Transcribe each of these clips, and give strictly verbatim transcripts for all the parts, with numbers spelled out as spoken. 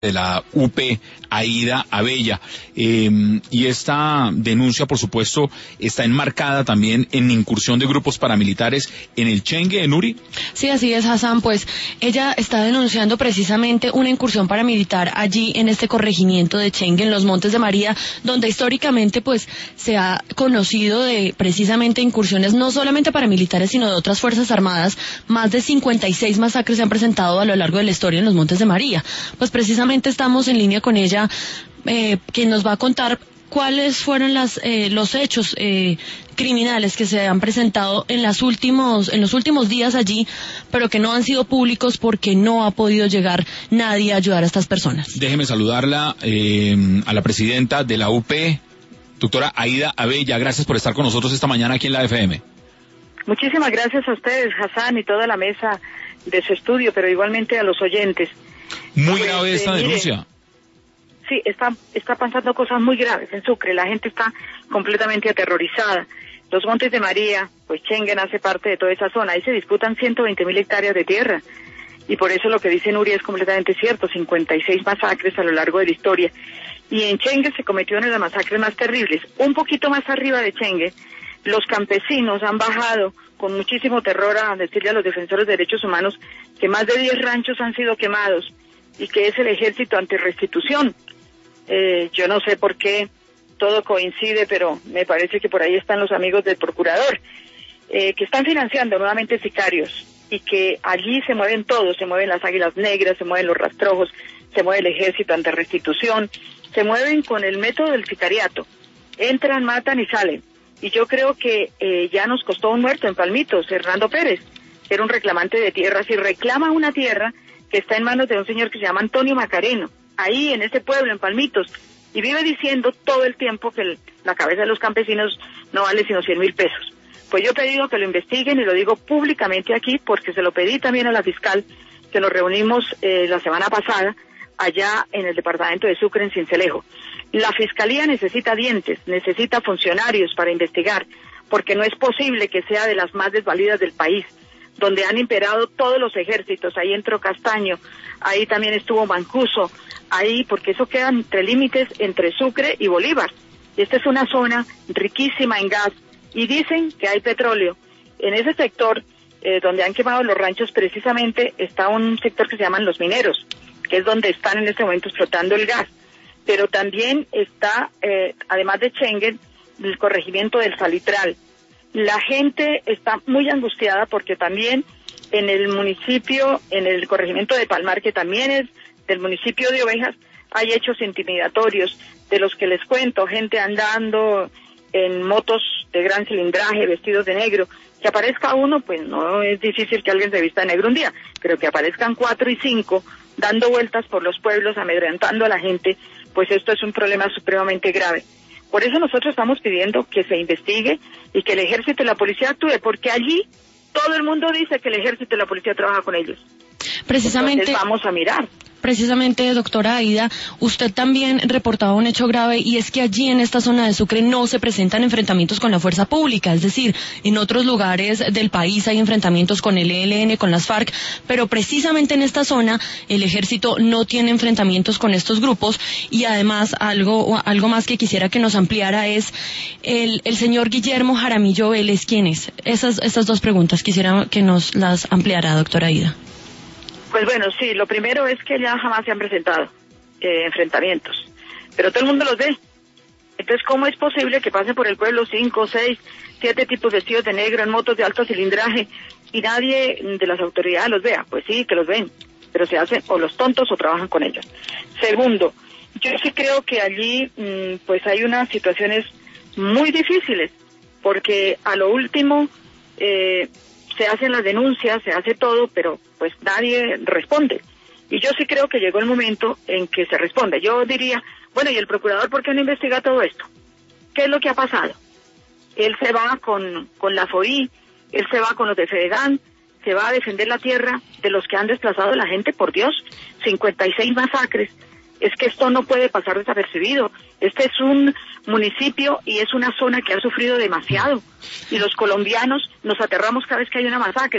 de la U P, Aída Abella. Eh, y esta denuncia, por supuesto, está enmarcada también en incursión de grupos paramilitares en el Chengue, en Uri. Sí, así es, Hassan. Pues ella está denunciando precisamente una incursión paramilitar allí en este corregimiento de Chengue, en los Montes de María, donde históricamente pues se ha conocido de precisamente incursiones no solamente paramilitares, sino de otras fuerzas armadas. Más de cincuenta y seis masacres se han presentado a lo largo de la historia en los Montes de María. Pues precisamente estamos en línea con ella, eh, que nos va a contar cuáles fueron las, eh, los hechos eh, criminales que se han presentado en, las últimos, en los últimos días allí, pero que no han sido públicos porque no ha podido llegar nadie a ayudar a estas personas. Déjeme saludarla eh, a la presidenta de la U P, doctora Aída Abella. Gracias por estar con nosotros esta mañana aquí en la F M. Muchísimas gracias a ustedes, Hassan, y toda la mesa de su estudio, pero igualmente a los oyentes. Muy pues, grave esta eh, denuncia. Mire, sí, está, está pasando cosas muy graves en Sucre, la gente está completamente aterrorizada. Los Montes de María, pues Chengue hace parte de toda esa zona, ahí se disputan ciento veinte mil hectáreas de tierra, y por eso lo que dice Nuria es completamente cierto, cincuenta y seis masacres a lo largo de la historia, y en Chengue se cometió una de las masacres más terribles. Un poquito más arriba de Chengue, los campesinos han bajado con muchísimo terror a decirle a los defensores de derechos humanos que más de diez ranchos han sido quemados, y que es el ejército antirrestitución. Eh, yo no sé por qué todo coincide, pero me parece que por ahí están los amigos del procurador, eh, que están financiando nuevamente sicarios, y que allí se mueven todos, se mueven las águilas negras, se mueven los rastrojos, se mueve el ejército antirrestitución, se mueven con el método del sicariato, entran, matan y salen. Y yo creo que eh, ya nos costó un muerto en Palmitos, Hernando Pérez, que era un reclamante de tierras, y reclama una tierra que está en manos de un señor que se llama Antonio Macareno, ahí en ese pueblo, en Palmitos, y vive diciendo todo el tiempo que el, la cabeza de los campesinos no vale sino cien mil pesos. Pues yo he pedido que lo investiguen, y lo digo públicamente aquí, porque se lo pedí también a la fiscal, que nos reunimos eh, la semana pasada, allá en el departamento de Sucre, en Sincelejo. La fiscalía necesita dientes, necesita funcionarios para investigar, porque no es posible que sea de las más desvalidas del país, donde han imperado todos los ejércitos. Ahí entró Castaño, ahí también estuvo Mancuso, ahí, porque eso queda entre límites entre Sucre y Bolívar. Y esta es una zona riquísima en gas, y dicen que hay petróleo. En ese sector, eh, donde han quemado los ranchos, precisamente está un sector que se llaman los mineros, que es donde están en este momento explotando el gas. Pero también está, eh, además de Chengue, el corregimiento del Salitral. La gente está muy angustiada porque también en el municipio, en el corregimiento de Palmar, que también es del municipio de Ovejas, hay hechos intimidatorios de los que les cuento, gente andando en motos de gran cilindraje, vestidos de negro. Que aparezca uno, pues no es difícil que alguien se vista de negro un día, pero que aparezcan cuatro y cinco dando vueltas por los pueblos, amedrentando a la gente, pues esto es un problema supremamente grave. Por eso nosotros estamos pidiendo que se investigue y que el ejército y la policía actúe, porque allí todo el mundo dice que el ejército y la policía trabajan con ellos. Precisamente. Entonces vamos a mirar. Precisamente, doctora Aída, usted también reportaba un hecho grave, y es que allí en esta zona de Sucre no se presentan enfrentamientos con la fuerza pública, es decir, en otros lugares del país hay enfrentamientos con el E L N, con las FARC, pero precisamente en esta zona el ejército no tiene enfrentamientos con estos grupos. Y además, algo algo más que quisiera que nos ampliara es el, el señor Guillermo Jaramillo Vélez, ¿quién es? Esas, esas dos preguntas quisiera que nos las ampliara, doctora Aída. Pues bueno, sí, lo primero es que ya jamás se han presentado eh, enfrentamientos, pero todo el mundo los ve. Entonces, ¿cómo es posible que pasen por el pueblo cinco, seis, siete tipos vestidos de negro en motos de alto cilindraje y nadie de las autoridades los vea? Pues sí, que los ven, pero se hacen o los tontos o trabajan con ellos. Segundo, yo sí creo que allí mmm, pues hay unas situaciones muy difíciles, porque a lo último eh, se hacen las denuncias, se hace todo, pero pues nadie responde. Y yo sí creo que llegó el momento en que se responde. Yo diría, bueno, ¿y el procurador por qué no investiga todo esto? ¿Qué es lo que ha pasado? Él se va con, con la FOI, él se va con los de Fedegan, se va a defender la tierra de los que han desplazado a la gente, por Dios, cincuenta y seis masacres. Es que esto no puede pasar desapercibido. Este es un municipio y es una zona que ha sufrido demasiado. Y los colombianos nos aterramos cada vez que hay una masacre.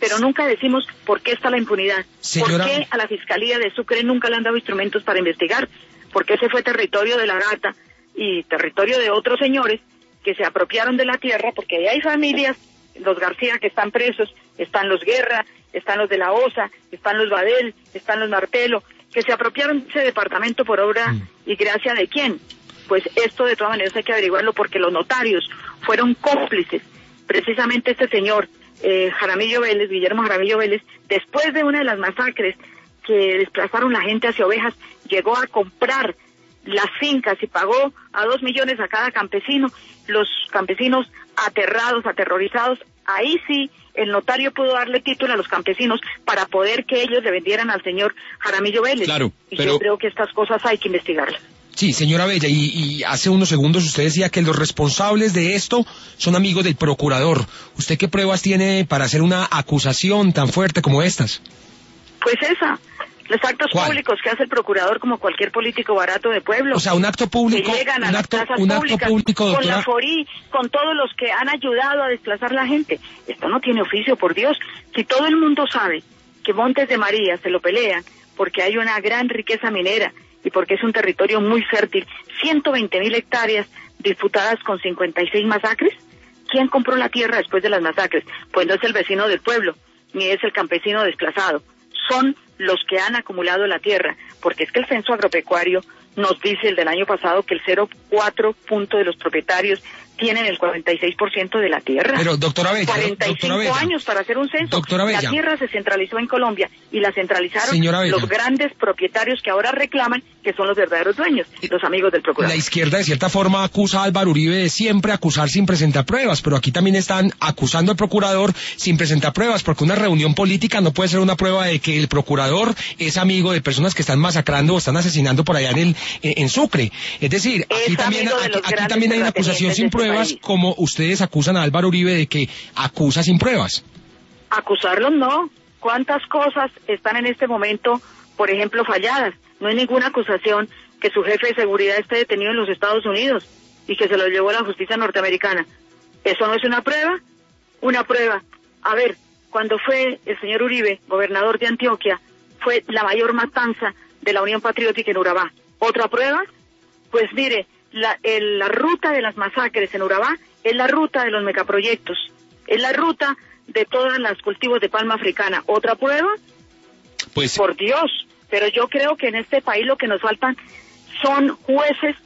pero nunca decimos por qué está la impunidad. Señora... ¿Por qué a la Fiscalía de Sucre nunca le han dado instrumentos para investigar? Porque ese fue territorio de la Gata y territorio de otros señores que se apropiaron de la tierra, porque ahí hay familias, los García que están presos, están los Guerra, están los de la Osa, están los Badel, están los Martelo, que se apropiaron de ese departamento por obra mm. y gracia de quién. Pues esto de todas maneras hay que averiguarlo porque los notarios fueron cómplices. Precisamente este señor, eh, Jaramillo Vélez, Guillermo Jaramillo Vélez, después de una de las masacres que desplazaron la gente hacia Ovejas, llegó a comprar las fincas y pagó a dos millones a cada campesino. Los campesinos aterrados, aterrorizados, ahí sí el notario pudo darle título a los campesinos para poder que ellos le vendieran al señor Jaramillo Vélez. Claro, y pero... yo creo que estas cosas hay que investigarlas. Sí, señora Bella, y, y hace unos segundos usted decía que los responsables de esto son amigos del procurador. ¿Usted qué pruebas tiene para hacer una acusación tan fuerte como estas? Pues esa, los actos ¿Cuál? públicos que hace el procurador como cualquier político barato de pueblo. O sea, un acto público, que llegan a un las acto, plazas un acto públicas, público, doctora. con la Forí, con todos los que han ayudado a desplazar la gente. Esto no tiene oficio, por Dios. Si todo el mundo sabe que Montes de María se lo pelean porque hay una gran riqueza minera y porque es un territorio muy fértil, ciento veinte mil hectáreas disputadas con cincuenta y seis masacres. ¿Quién compró la tierra después de las masacres? Pues no es el vecino del pueblo, ni es el campesino desplazado. Son los que han acumulado la tierra, porque es que el censo agropecuario nos dice, el del año pasado, que el cero coma cuatro punto de los propietarios tienen el cuarenta y seis por ciento de la tierra. Pero, doctora Bella, cuarenta y cinco doctora Bella, años para hacer un censo. Doctora Bella. La tierra se centralizó en Colombia y la centralizaron Señora Bella. los grandes propietarios que ahora reclaman que son los verdaderos dueños, los amigos del procurador. La izquierda, de cierta forma, acusa a Álvaro Uribe de siempre acusar sin presentar pruebas, pero aquí también están acusando al procurador sin presentar pruebas, porque una reunión política no puede ser una prueba de que el procurador es amigo de personas que están masacrando o están asesinando por allá en, el, en Sucre. Es decir, aquí es también, aquí, aquí también hay una acusación sin este pruebas, país. Como ustedes acusan a Álvaro Uribe de que acusa sin pruebas. Acusarlos no. ¿Cuántas cosas están en este momento, por ejemplo, falladas? No hay ninguna acusación que su jefe de seguridad esté detenido en los Estados Unidos y que se lo llevó a la justicia norteamericana. ¿Eso no es una prueba? Una prueba. A ver, cuando fue el señor Uribe, gobernador de Antioquia, fue la mayor matanza de la Unión Patriótica en Urabá. ¿Otra prueba? Pues mire, la, el, la ruta de las masacres en Urabá es la ruta de los megaproyectos, es la ruta de todos los cultivos de palma africana. ¿Otra prueba? Pues... Por Dios, pero yo creo que en este país lo que nos faltan son jueces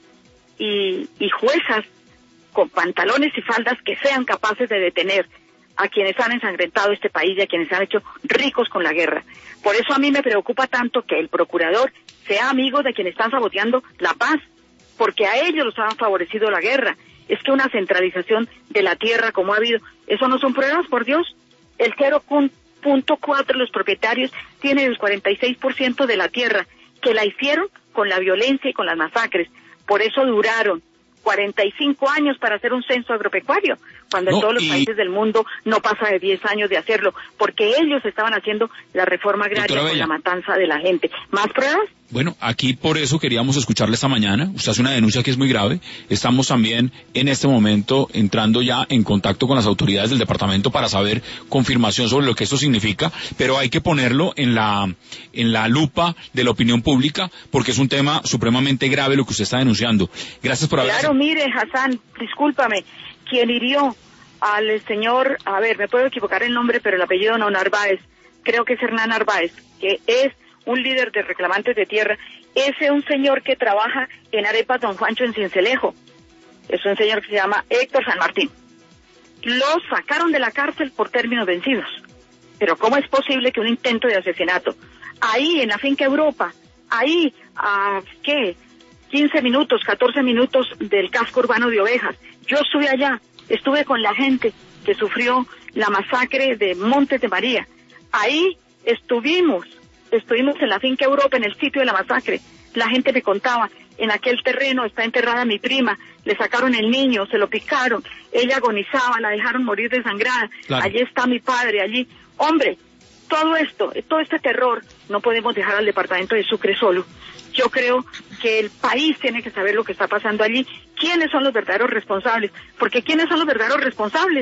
y, y juezas con pantalones y faldas que sean capaces de detener a quienes han ensangrentado este país y a quienes se han hecho ricos con la guerra. Por eso a mí me preocupa tanto que el procurador sea amigo de quienes están saboteando la paz, porque a ellos los han favorecido la guerra. Es que una centralización de la tierra como ha habido, ¿eso no son pruebas, por Dios? El cero punto cuatro de los propietarios tiene el cuarenta y seis por ciento de la tierra, que la hicieron con la violencia y con las masacres. Por eso duraron cuarenta y cinco años para hacer un censo agropecuario, cuando No, en todos los y... países del mundo no pasa de diez años de hacerlo, porque ellos estaban haciendo la reforma agraria con la matanza de la gente. ¿Más pruebas? Bueno, aquí por eso queríamos escucharle esta mañana. Usted hace una denuncia que es muy grave. Estamos también en este momento entrando ya en contacto con las autoridades del departamento para saber confirmación sobre lo que esto significa, pero hay que ponerlo en la en la lupa de la opinión pública porque es un tema supremamente grave lo que usted está denunciando. Gracias por haber... Claro, mire, Hassan, discúlpame, quien hirió al señor, a ver, me puedo equivocar el nombre, pero el apellido no, Narváez, creo que es Hernán Narváez, que es un líder de reclamantes de tierra, ese es un señor que trabaja en Arepas Don Juancho en Cincelejo, es un señor que se llama Héctor San Martín. Lo sacaron de la cárcel por términos vencidos, pero ¿cómo es posible que un intento de asesinato, ahí en la finca Europa, ahí a, ¿qué?, quince minutos, catorce minutos del casco urbano de Ovejas, yo estuve allá, estuve con la gente que sufrió la masacre de Montes de María, ahí estuvimos, Estuvimos en la finca Europa, en el sitio de la masacre. La gente me contaba, en aquel terreno está enterrada mi prima, le sacaron el niño, se lo picaron, ella agonizaba, la dejaron morir desangrada, claro. Allí está mi padre, allí. Hombre, todo esto, todo este terror, no podemos dejar al departamento de Sucre solo. Yo creo que el país tiene que saber lo que está pasando allí, quiénes son los verdaderos responsables, porque quiénes son los verdaderos responsables,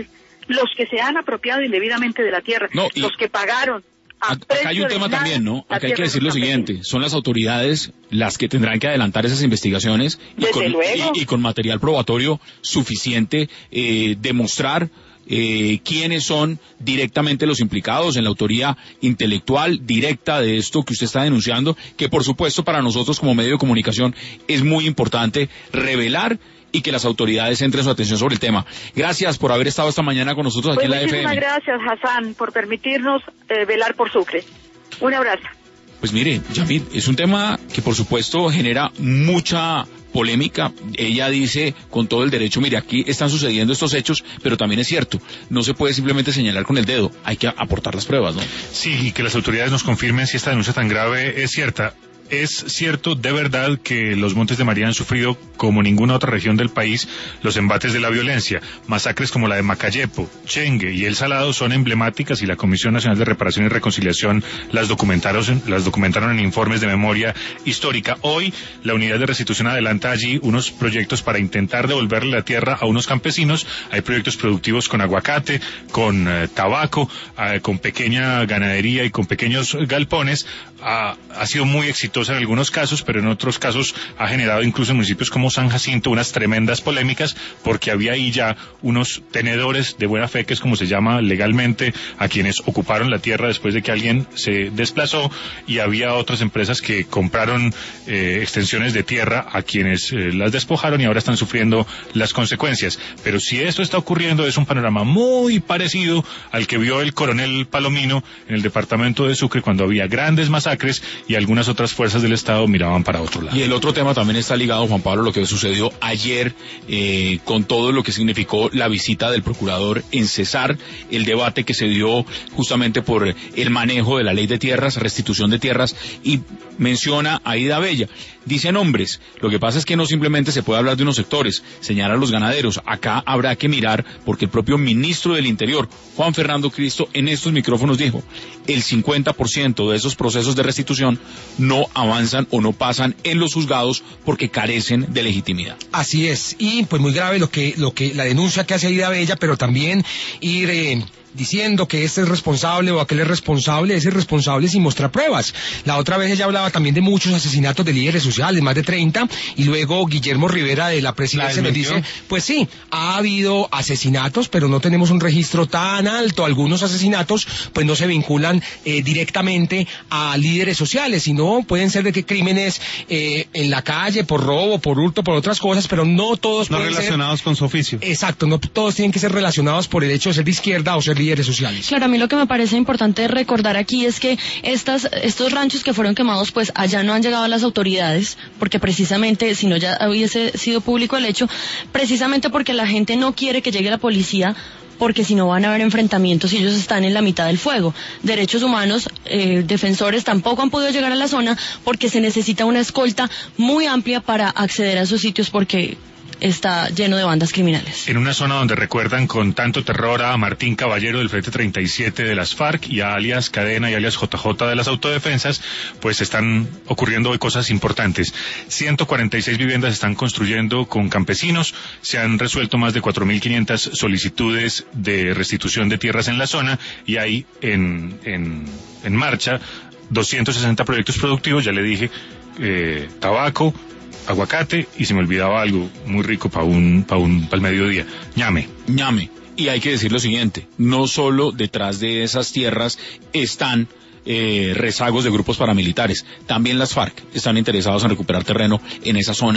los que se han apropiado indebidamente de la tierra, no, y... los que pagaron. Acá hay un tema también, ¿no? Acá hay que decir lo siguiente, son las autoridades las que tendrán que adelantar esas investigaciones y con, y, y con material probatorio suficiente eh, demostrar eh, quiénes son directamente los implicados en la autoría intelectual directa de esto que usted está denunciando, que por supuesto para nosotros como medio de comunicación es muy importante revelar y que las autoridades centren su atención sobre el tema. Gracias por haber estado esta mañana con nosotros aquí pues en la F M. Muchísimas gracias, Hassan, por permitirnos eh, velar por Sucre. Un abrazo. Pues mire, Yamit, es un tema que por supuesto genera mucha polémica. Ella dice con todo el derecho, mire, aquí están sucediendo estos hechos, pero también es cierto, no se puede simplemente señalar con el dedo, hay que aportar las pruebas, ¿no? Sí, y que las autoridades nos confirmen si esta denuncia tan grave es cierta. Es cierto de verdad que los Montes de María han sufrido, como ninguna otra región del país, los embates de la violencia. Masacres como la de Macayepo, Chengue y El Salado son emblemáticas y la Comisión Nacional de Reparación y Reconciliación las documentaron, las documentaron en informes de memoria histórica. Hoy, la Unidad de Restitución adelanta allí unos proyectos para intentar devolverle la tierra a unos campesinos. Hay proyectos productivos con aguacate, con eh, tabaco, eh, con pequeña ganadería y con pequeños galpones. Ha, ha sido muy exitoso en algunos casos, pero en otros casos ha generado incluso en municipios como San Jacinto unas tremendas polémicas porque había ahí ya unos tenedores de buena fe, que es como se llama legalmente, a quienes ocuparon la tierra después de que alguien se desplazó, y había otras empresas que compraron eh, extensiones de tierra a quienes eh, las despojaron y ahora están sufriendo las consecuencias. Pero si esto está ocurriendo es un panorama muy parecido al que vio el coronel Palomino en el departamento de Sucre cuando había grandes masacres y algunas otras fuerzas del Estado miraban para otro lado. Y el otro tema también está ligado, Juan Pablo, lo que sucedió ayer eh, con todo lo que significó la visita del procurador en Cesar, el debate que se dio justamente por el manejo de la ley de tierras, restitución de tierras, y menciona a Ida Bella. Dice nombres, lo que pasa es que no simplemente se puede hablar de unos sectores, señala a los ganaderos. Acá habrá que mirar, porque el propio ministro del Interior, Juan Fernando Cristo, en estos micrófonos dijo, el cincuenta por ciento de esos procesos de restitución no avanzan o no pasan en los juzgados porque carecen de legitimidad. Así es, y pues muy grave lo que, lo que la denuncia que hace Ida Bella, pero también ir eh, diciendo que este es responsable o aquel es responsable, ese es responsable sin mostrar pruebas. La otra vez ella hablaba también de muchos asesinatos de líderes sociales, más de treinta, y luego Guillermo Rivera de la presidencia nos dice, pues sí, ha habido asesinatos, pero no tenemos un registro tan alto. Algunos asesinatos pues no se vinculan eh, directamente a líderes sociales, sino pueden ser de qué crímenes eh, en la calle, por robo, por hurto, por otras cosas, pero no todos no pueden relacionados ser, con su oficio. Exacto, no todos tienen que ser relacionados por el hecho de ser de izquierda o ser líderes sociales. Claro, a mí lo que me parece importante recordar aquí es que estas, estos ranchos que fueron quemados, pues allá no han llegado a las autoridades, porque precisamente, si no ya hubiese sido público el hecho, precisamente porque la gente no quiere que llegue la policía, porque si no van a haber enfrentamientos y ellos están en la mitad del fuego. Derechos humanos, eh, defensores tampoco han podido llegar a la zona porque se necesita una escolta muy amplia para acceder a esos sitios, porque está lleno de bandas criminales. En una zona donde recuerdan con tanto terror a Martín Caballero del Frente treinta y siete de las FARC y a alias Cadena y alias J J de las autodefensas, pues están ocurriendo hoy cosas importantes. ciento cuarenta y seis viviendas están construyendo con campesinos, se han resuelto más de cuatro mil quinientas solicitudes de restitución de tierras en la zona y hay en, en, en marcha doscientos sesenta proyectos productivos, ya le dije, eh, tabaco, aguacate, y se me olvidaba algo muy rico para un, para un, para el mediodía, ñame. ñame. Y hay que decir lo siguiente, no solo detrás de esas tierras están eh, rezagos de grupos paramilitares, también las FARC están interesados en recuperar terreno en esa zona.